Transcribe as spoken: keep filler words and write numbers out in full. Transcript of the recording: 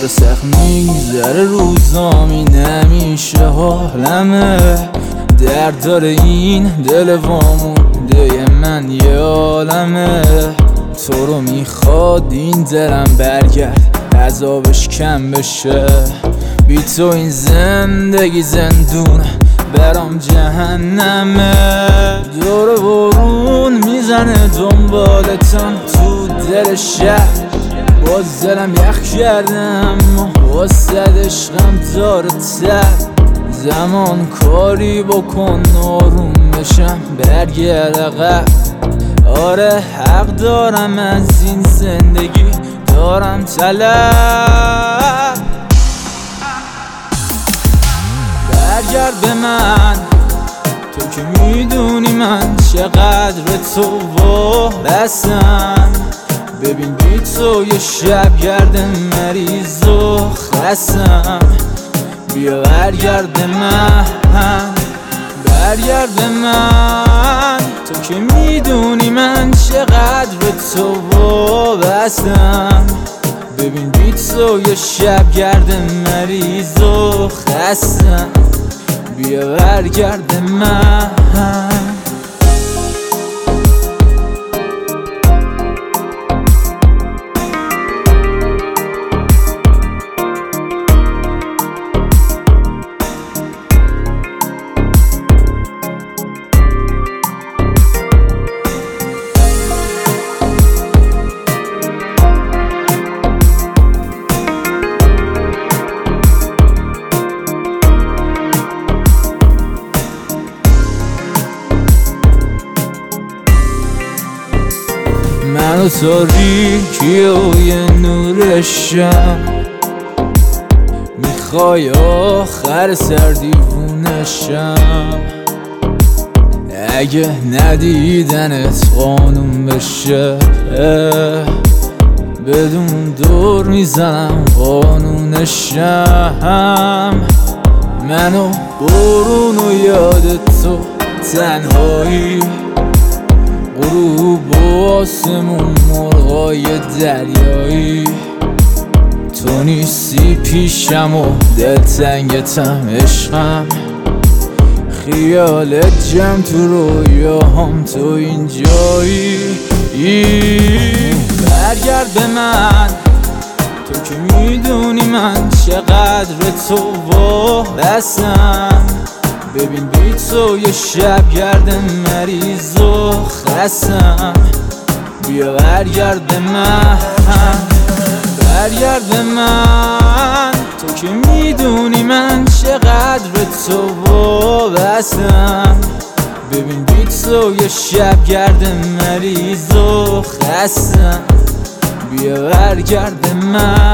داره سخت میگذره روزامی نمیشه حالمه درد داره این دل وامونده من یه عالمه تو رو میخواد این دلم برگرد عذابش کم بشه بی تو این زندگی زندونه برام جهنمه دور بارون میزنه دنبالتم تو دل شهر باز دلم یخ کرده اما واسد عشقم داره تر زمان کاری بکن آروم بشم برگرد عقب آره حق دارم از این زندگی دارم طلب برگرد به من تو که میدونی من چقدر تو وابستم ببین بی تو یه شب گرد مریض و خستم بیا برگرد من برگرد من تو که میدونی من چقدر تو وابستم ببین بی تو یه شب گرد مریض و خستم بیا برگرد من من و تاریکی و یه نورشم میخوای آخر سر دیوونشم اگه ندیدنت قانون بشه بدون دور میزنم قانونشم منو برون و یاد تو تنهایی غروب و آسمون مرغای دریایی تو نیستی پیشم و دلتنگتم عشقم خیالت جمع تو رویاهام تو اینجایی برگرد به من تو که میدونی من چقدر تو وابستم ببین بی تو یه شب گرد مریض و خستم بیا برگرد به من برگرد به من تو که میدونی من چقدر تو وابستم ببین بی تو یه شب گرد مریض و خستم بیا برگرد به من